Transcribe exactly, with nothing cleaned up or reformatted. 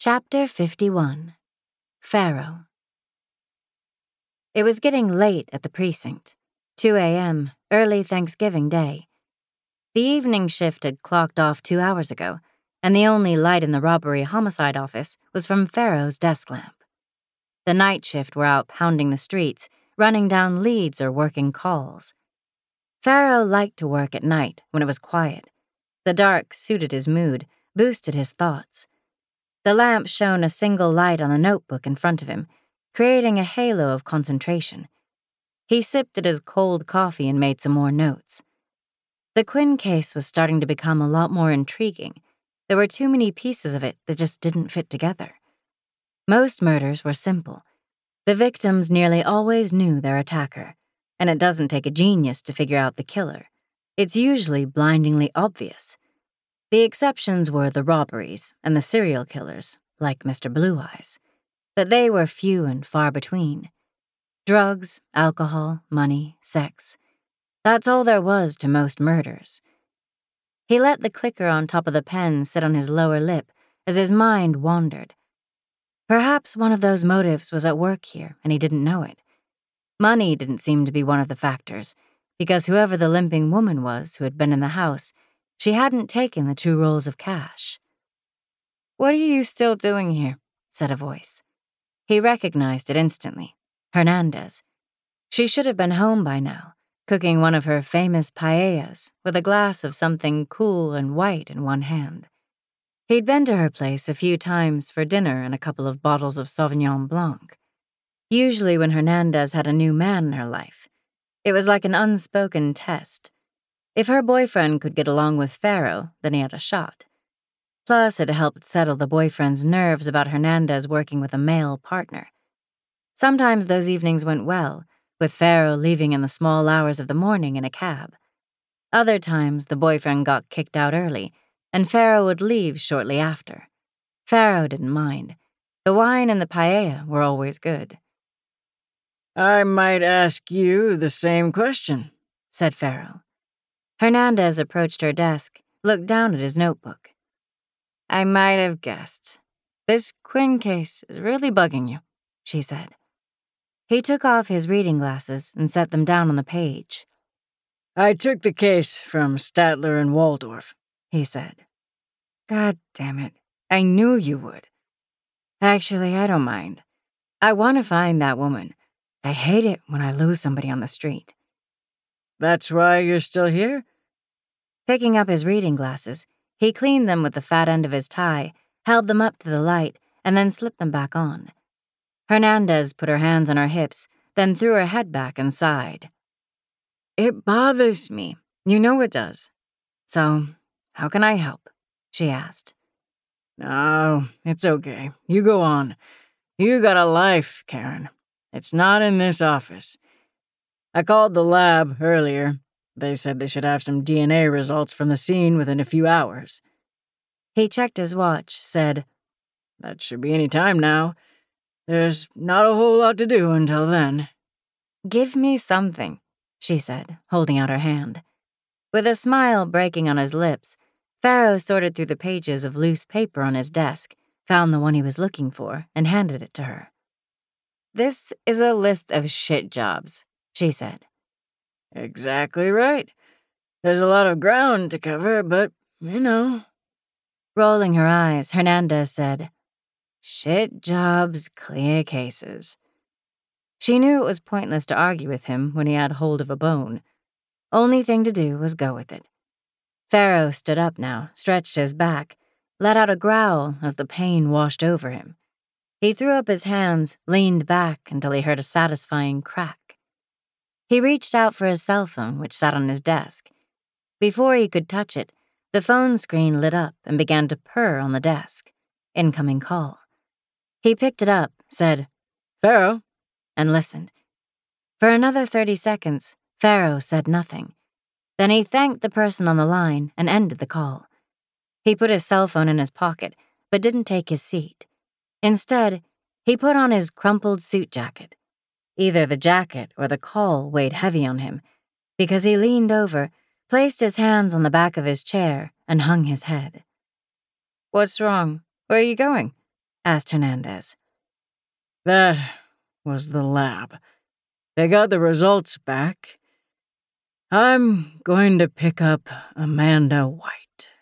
Chapter fifty-one. Pharaoh. It was getting late at the precinct. two a.m., early Thanksgiving Day. The evening shift had clocked off two hours ago, and the only light in the robbery homicide office was from Pharaoh's desk lamp. The night shift were out pounding the streets, running down leads or working calls. Pharaoh liked to work at night when it was quiet. The dark suited his mood, boosted his thoughts. The lamp shone a single light on the notebook in front of him, creating a halo of concentration. He sipped at his cold coffee and made some more notes. The Quinn case was starting to become a lot more intriguing. There were too many pieces of it that just didn't fit together. Most murders were simple. The victims nearly always knew their attacker, and it doesn't take a genius to figure out the killer. It's usually blindingly obvious. The exceptions were the robberies and the serial killers, like Mister Blue Eyes, but they were few and far between. Drugs, alcohol, money, sex. That's all there was to most murders. He let the clicker on top of the pen sit on his lower lip as his mind wandered. Perhaps one of those motives was at work here and he didn't know it. Money didn't seem to be one of the factors, because whoever the limping woman was who had been in the house, she hadn't taken the two rolls of cash. "What are you still doing here?" said a voice. He recognized it instantly. Hernandez. She should have been home by now, cooking one of her famous paellas with a glass of something cool and white in one hand. He'd been to her place a few times for dinner and a couple of bottles of Sauvignon Blanc. Usually when Hernandez had a new man in her life, it was like an unspoken test. If her boyfriend could get along with Pharaoh, then he had a shot. Plus, it helped settle the boyfriend's nerves about Hernandez working with a male partner. Sometimes those evenings went well, with Pharaoh leaving in the small hours of the morning in a cab. Other times, the boyfriend got kicked out early, and Pharaoh would leave shortly after. Pharaoh didn't mind. The wine and the paella were always good. "I might ask you the same question," said Pharaoh. Hernandez approached her desk, looked down at his notebook. "I might have guessed. This Quinn case is really bugging you," she said. He took off his reading glasses and set them down on the page. "I took the case from Statler and Waldorf," he said. "God damn it. I knew you would. Actually, I don't mind. I want to find that woman. I hate it when I lose somebody on the street." "That's why you're still here?" Picking up his reading glasses, he cleaned them with the fat end of his tie, held them up to the light, and then slipped them back on. Hernandez put her hands on her hips, then threw her head back and sighed. "It bothers me. You know it does. So, how can I help?" she asked. "No, it's okay. You go on. You got a life, Karen. It's not in this office. I called the lab earlier. They said they should have some D N A results from the scene within a few hours." He checked his watch, said, "That should be any time now. There's not a whole lot to do until then." "Give me something," she said, holding out her hand. With a smile breaking on his lips, Pharaoh sorted through the pages of loose paper on his desk, found the one he was looking for, and handed it to her. "This is a list of shit jobs," she said. "Exactly right. There's a lot of ground to cover, but, you know." Rolling her eyes, Hernandez said, "Shit jobs, clear cases." She knew it was pointless to argue with him when he had hold of a bone. Only thing to do was go with it. Pharaoh stood up now, stretched his back, let out a growl as the pain washed over him. He threw up his hands, leaned back until he heard a satisfying crack. He reached out for his cell phone, which sat on his desk. Before he could touch it, the phone screen lit up and began to purr on the desk. Incoming call. He picked it up, said, "Pharaoh," and listened. For another thirty seconds, Pharaoh said nothing. Then he thanked the person on the line and ended the call. He put his cell phone in his pocket, but didn't take his seat. Instead, he put on his crumpled suit jacket. Either the jacket or the call weighed heavy on him, because he leaned over, placed his hands on the back of his chair, and hung his head. "What's wrong? Where are you going?" asked Hernandez. That was the lab. They got the results back. I'm going to pick up Amanda White.